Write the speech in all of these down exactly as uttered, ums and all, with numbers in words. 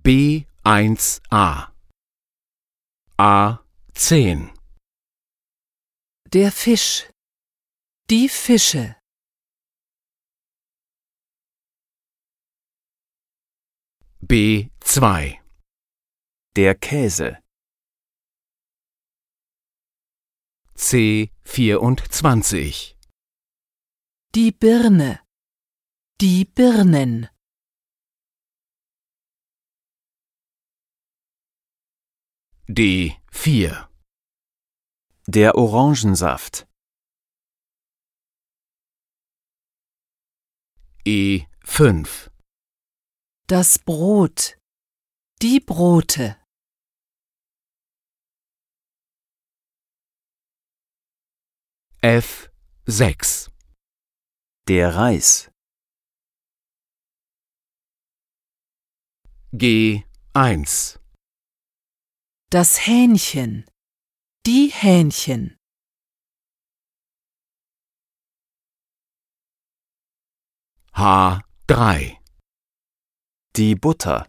B eins a A zehn Der Fisch. Die Fische. B zwei Der Käse. C vierundzwanzig Die Birne. Die Birnen. D vier Der Orangensaft. E fünf Das Brot. Die Brote. F sechs Der Reis. G eins Das Hähnchen. Die Hähnchen. H drei Die Butter.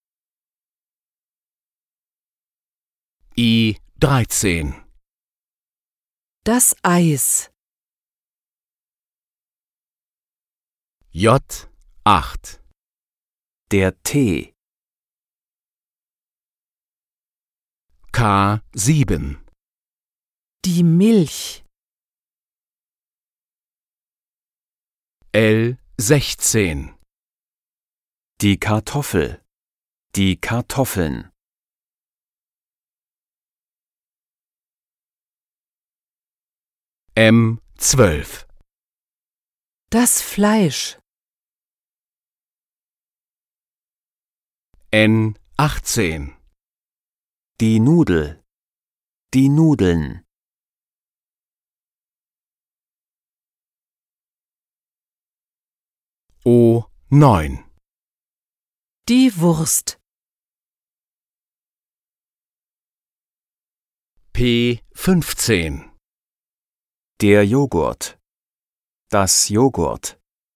I dreizehn Das Eis. J acht Der Tee. K sieben Die Milch. L sechzehn Die Kartoffel. Die Kartoffeln. M zwölf Das Fleisch. N achtzehn Die Nudel. Die Nudeln. O neun Die Wurst. P fünfzehn Der Joghurt. Das Joghurt.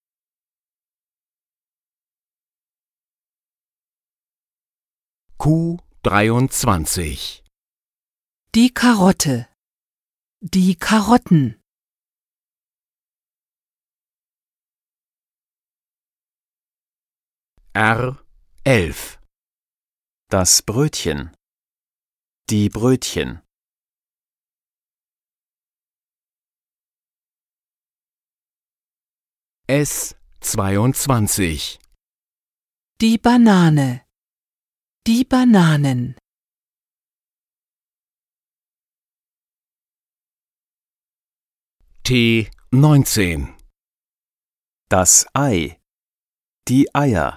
Q dreiundzwanzig Die Karotte. Die Karotten. R elf Das Brötchen. Die Brötchen. S zweiundzwanzig Die Banane. Die Bananen. T neunzehn Das Ei. Die Eier.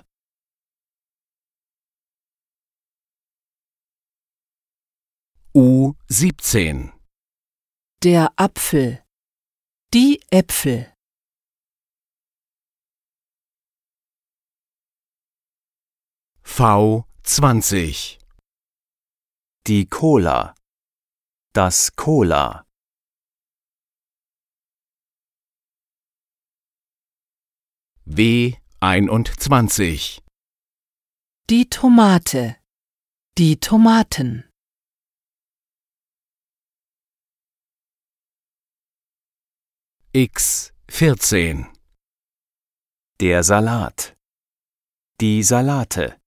U siebzehn Der Apfel. Die Äpfel. V zwanzig Die Cola. Das Cola. W einundzwanzig Die Tomate. Die Tomaten. X vierzehn Der Salat. Die Salate.